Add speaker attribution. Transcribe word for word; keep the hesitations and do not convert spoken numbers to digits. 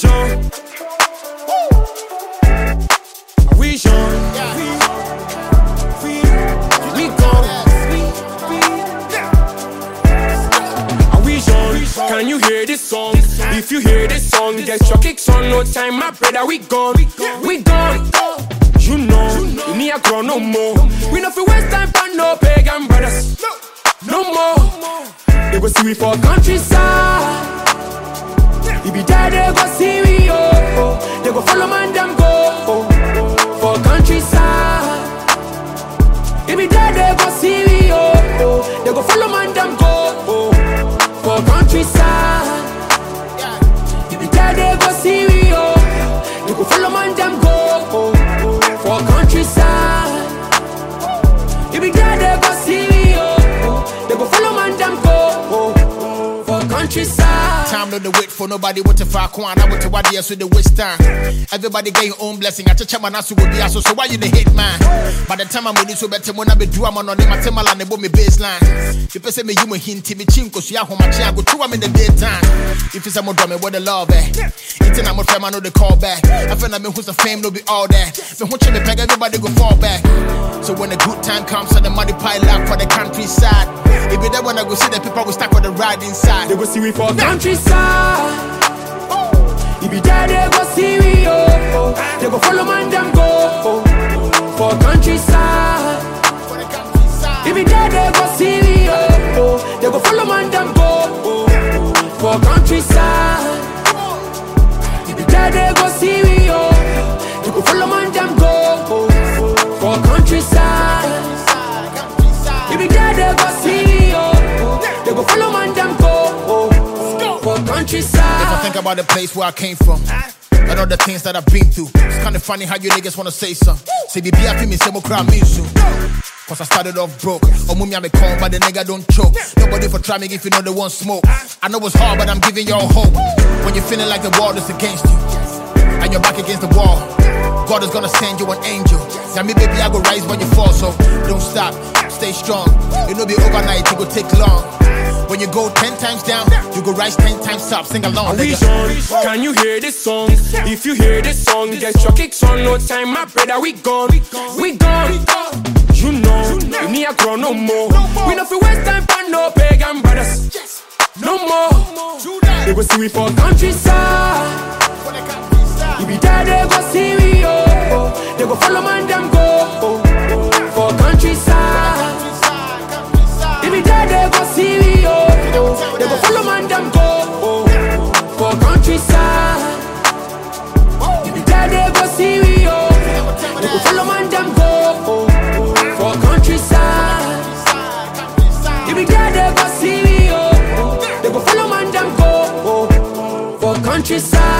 Speaker 1: Jean? Are we Jean? We gone. Are we Jean? Can you hear this song? If you hear this song, get your kicks on. No time, my brother, we gone. We gone. You know, you need a grow no more. We not fi waste time for no pagan brothers. No more. They go see we for countryside. If be there, they go see we, oh. They go follow man, them go, oh. For countryside. If be there, they go see we, oh. They go follow man, them go, oh. For countryside. If be there, they go see we, oh. They go follow man, them go, oh. For countryside. If be there, they go see we, oh. They go follow man, them go, oh. For countryside.
Speaker 2: Time no the wait for nobody what to fuck one. I want to what yes with the waste time. Everybody get your own blessing. I check my nasu will be so so why you the hate man? By the time I'm with this, better when I be do I'm on my temal and the baseline. People say me you me hint me chinko so ya home I go to I'm in the daytime. If it's a more dummy what the love eh. It's I'm a friend I know the call back. I feel like me who's the fame no be all that. Me watch me peg everybody go fall back. So when the good time comes and the money pile up for the countryside. If be there when I go see the people go stack on the ride inside.
Speaker 1: They go see we for countryside. If be there, they go see we, oh. They go follow man, them go, oh. For countryside. If be there, they go see we, oh. They go follow man, them go, oh. For countryside. If be there, they go see we, oh. They go follow man, them go, oh. For countryside. If be there, they go see we, oh. They go follow man, them go, oh. For countryside.
Speaker 2: If I think about the place where I came from and all the things that I've been through, it's kinda funny how you niggas wanna say something. Say baby I feel me say more crowd me soon. Cause I started off broke. Oh mummy I'm a con but the nigga don't choke. Nobody for try me if you know they want smoke. I know it's hard but I'm giving y'all hope. When you're feeling like the world is against you and you're back against the wall, God is gonna send you an angel. Yeah me baby I go rise when you fall, so don't stop, stay strong. It'll be overnight, it will take long. When you go ten times down, you go rise ten times up. Sing along,
Speaker 1: nigga. Can you hear this song? If you hear this song, get your kicks on. No time, my brother, we gone. We gone. You know, you need a grow no more. We not fi waste time for no pagan brothers. No more. They go see we for countryside. If be there, they go see we, oh. They go follow man, them go, oh. For countryside. If be there, they go see we, oh. They go follow man, them go, oh. For countryside. If be there, they go see we, oh. They go follow man, them go, oh. For countryside. If be there, they go see we, oh. They go follow man, them go, oh. For countryside.